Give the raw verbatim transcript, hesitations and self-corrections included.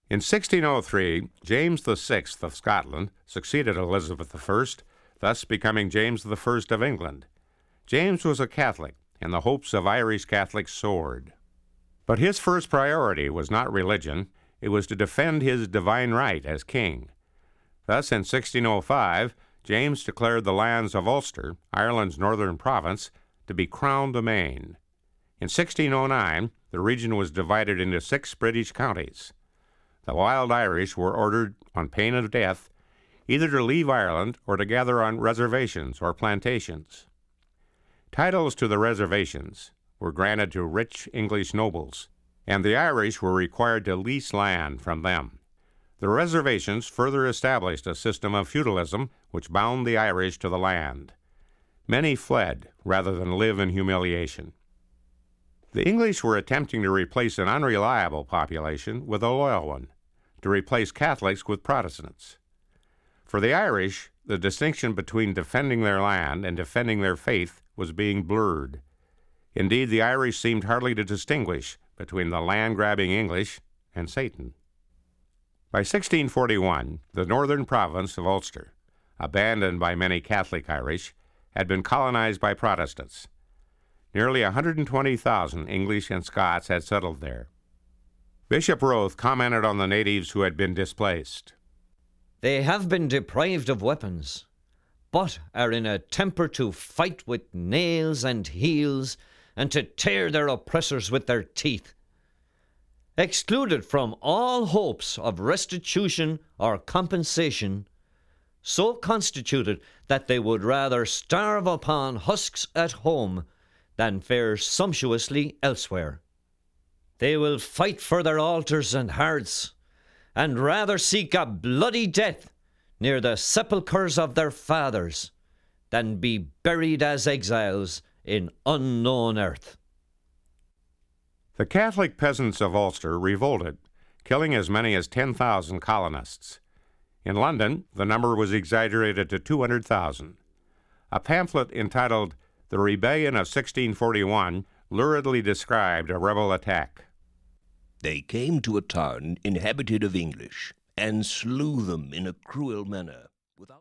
In sixteen oh three, James the Sixth of Scotland succeeded Elizabeth the First, thus becoming James the First of England. James was a Catholic, and the hopes of Irish Catholics soared. But his first priority was not religion, it was to defend his divine right as king. Thus, in sixteen oh five, James declared the lands of Ulster, Ireland's northern province, to be Crown domain. In sixteen oh nine, the region was divided into six British counties. The wild Irish were ordered, on pain of death, either to leave Ireland or to gather on reservations or plantations. Titles to the reservations were granted to rich English nobles, and the Irish were required to lease land from them. The reservations further established a system of feudalism which bound the Irish to the land. Many fled rather than live in humiliation. The English were attempting to replace an unreliable population with a loyal one, to replace Catholics with Protestants. For the Irish, the distinction between defending their land and defending their faith was being blurred. Indeed, the Irish seemed hardly to distinguish between the land-grabbing English and Satan. By sixteen forty-one, the northern province of Ulster, abandoned by many Catholic Irish, had been colonized by Protestants. Nearly one hundred twenty thousand English and Scots had settled there. Bishop Roath commented on the natives who had been displaced. They have been deprived of weapons, but are in a temper to fight with nails and heels and to tear their oppressors with their teeth. Excluded from all hopes of restitution or compensation, so constituted that they would rather starve upon husks at home than fare sumptuously elsewhere. They will fight for their altars and hearths, and rather seek a bloody death near the sepulchres of their fathers than be buried as exiles in unknown earth. The Catholic peasants of Ulster revolted, killing as many as ten thousand colonists. In London, the number was exaggerated to two hundred thousand. A pamphlet entitled The Rebellion of sixteen forty-one luridly described a rebel attack. They came to a town inhabited of English, and slew them in a cruel manner.